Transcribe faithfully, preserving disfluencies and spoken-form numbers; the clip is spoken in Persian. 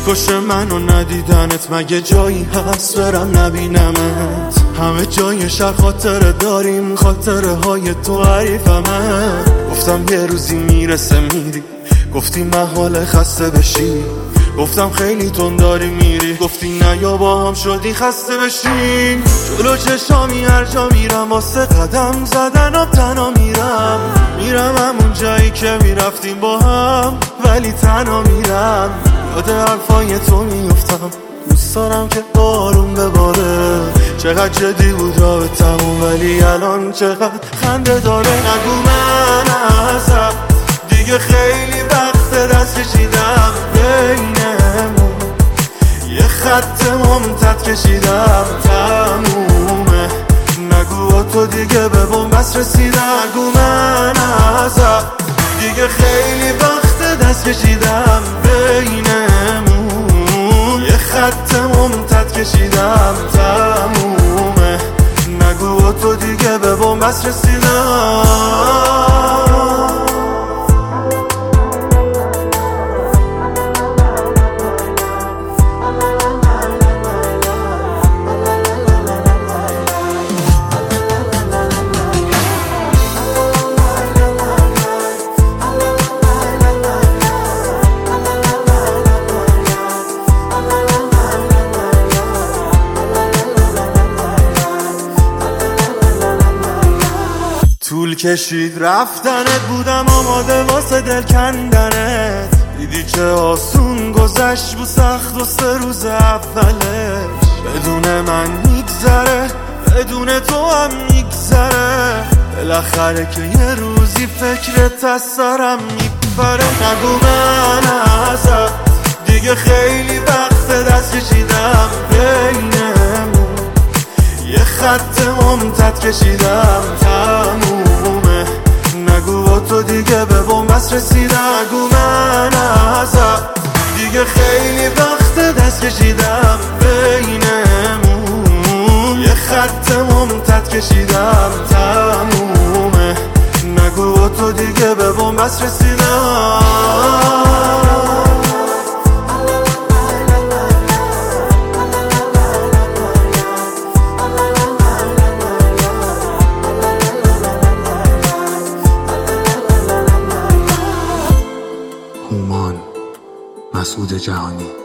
میکشه منو ندیدنت، مگه جایی هست برم نبینمت؟ همه جای شهر خاطره داریم، خاطره های تو حریفمه. گفتم یه روزی میرسه میری، گفتی محاله خسته بشی. گفتم خیلی تون داری میری، گفتی نه یا با هم شدی خسته بشین. جلو چشامی هر جا میرم واسه قدم زدنم تنها میرم. میرم همون جایی که میرفتیم با هم، ولی تنها میرم. یاد حرفای تو میفتم، دوست دارم که آروم بباره. چقدر جدی بود رابطمون، ولی الان چقدر خنده داره. نگو من ازت دیگه خیلی وقت دست کشیدم، بینمون یه خط ممتد کشیدم، تمومه. نگو با تو دیگه به بنبست رسیدم. نگو من ازت دیگه خیلی وقت دست کشیدم، بینمون یه خط ممتد کشیدم، تمومه. نگو با تو دیگه به بنبست رسیدم. طول کشید رفتنت، بودم آماده واسه دل کندنت. دیدی چه آسون گذشت بود سخت و سه روز اولش. بدون من میگذره، بدون تو هم میگذره. بالاخره که یه روزی فکرت از سرم میپره. نگو من ازت دیگه خیلی وقت دست کشیدم، بینمون یه خط ممتد کشیدم، تمومه. نگو با تو دیگه به بنبست رسیدم. نگو من ازت دیگه خیلی وقت دست کشیدم، بینمون یه خط ممتد کشیدم، تمومه. نگو با تو دیگه به بنبست رسیدم. هومان مسعود جهانی.